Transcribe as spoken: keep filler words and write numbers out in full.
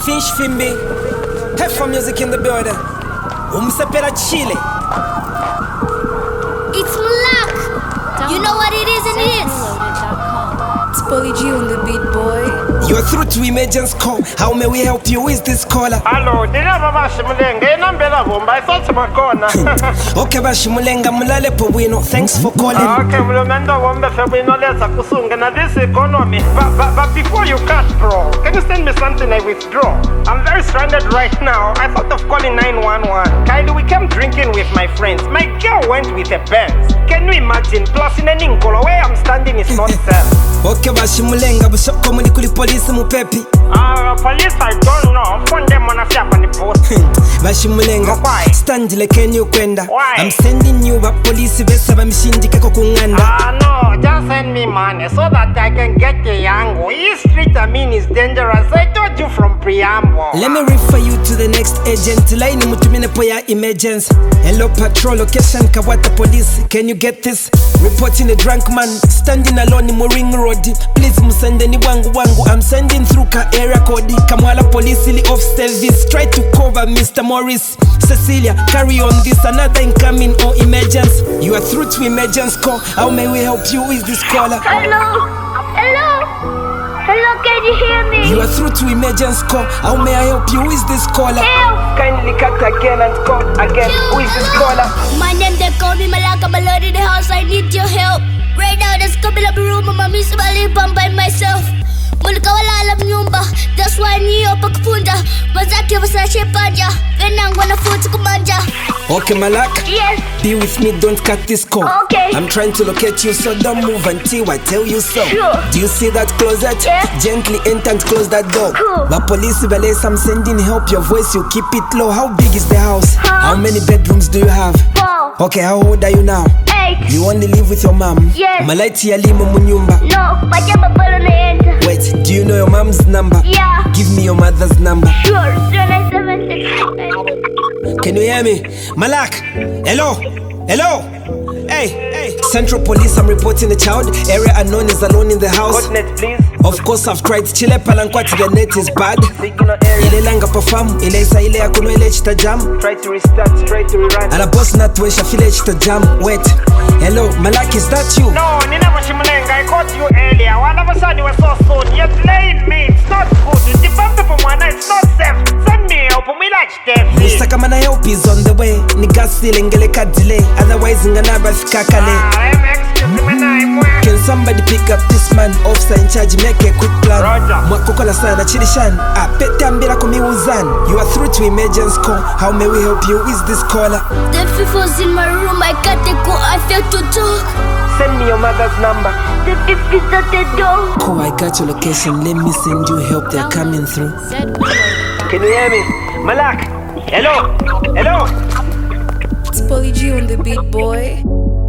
Fish Fimbi, Heffa Music in the building. Umsepera Chile. It's Malak. You know what it is and it is. It's Polly G on the beat, boy. You're through to Emergence Call. How may we help you? Who is this caller? Hello, dinaba bashimulenga inambela vumba isothi makona. Okay, bashimulenga mulale po wino. Thanks for calling. Okay, mulumendo wombe febino leza kusunga na this economy. But, but, but before you cut, bro, can you send me something I withdraw? I'm very stranded right now. I thought of calling nine one one. Kindly, we came drinking with my friends. My girl went with a Benz. Can you imagine? Plus in a Ninkolo, where I'm standing is not safe. Okay, bashimulenga busoko muli kuli police mupepi. Ah, uh, police I don't know. Phone them on a fiap on the post. Bashimulenga. Why? Stand like Kenyo kwenda. Why? I'm sending you a police vesa bamshindika kwa kunganda. Ah, no, just send me money so that I can get the yango. East Street, I mean, is dangerous. I told you from preamble. Let me refer you to the next agent. Line mutumine po ya emergency. Hello patrol location Kawata police. Can you get this? Reporting a drunk man standing alone in Ring Road. Please musendeni wangu wangu. I'm sending through ka area code. Kamwala police ili off service. Try to cover Mister Morris. Cecilia, carry on this. Another incoming or emergency. You are through to emergency call. How may we help you with this caller? Hello. Hello. Hello, can you hear me? You are through to emergency call. How may I help you with this caller? Help. Kindly cut again and call again. Who is this caller? My name, they call me Malaka. I'm alone in the house. I need your help. Right now, there's a couple of room. I'm missing my lip. I'm by myself. Mulika wala alam nyumba. That's why niyo pakupunda. Wazaki wasache panja. Venang wana food kumanja. Okay, Malak. Yes. Be with me, don't cut this call. Okay. I'm trying to locate you, so don't move until I tell you so. Sure. Do you see that closet? Yeah. Gently enter and close that door. Cool. But police belay, I'm sending help. Your voice, you keep it low. How big is the house? Huh? How many bedrooms do you have? Four. Okay, how old are you now? Eight. You only live with your mom? Yes. Malaiti ya limo munyumba. No, pajama bolo na enter. Wait, do you know your mom's number? Yeah. Give me your mother's number. Sure. zero nine seven six. Can you hear me? Malak! Hello? Hello? Hey, hey. Central Police, I'm reporting a child. Area unknown is alone in the house. Coordinate, please. Of course, I've tried. Chile palankwati, the net is bad. Signal area. Ile langa perform, ile isa ile akuno ile chita jam. Try to restart, try to rerun. Ala boss not we shafile chita jam. Wait. Hello, Malak, is that you? No, Nina Bashimulenga, I caught you earlier. One of a sudden you were so soon. You're playing me. It's not good. You depend from one night. It's not safe. Send me help. We like Steph. Mister Kamana help is on the way. Niga silengele ka delay. Otherwise, ngana kakale. Can somebody pick up this man? Officer in charge, make a quick plan. Mwakokola sana chilishan. Ah, pete ambila kumiuzan. You are through to emergency call. How may we help you? Who is this caller? The thief was in my room. I can't go. I failed to talk. Send me your mother's number. The thief is at the door. Cool, I got your location. Let me send you help. They're coming through. Can you hear me? Malak! Hello! Hello! It's Polly G on the beat, boy.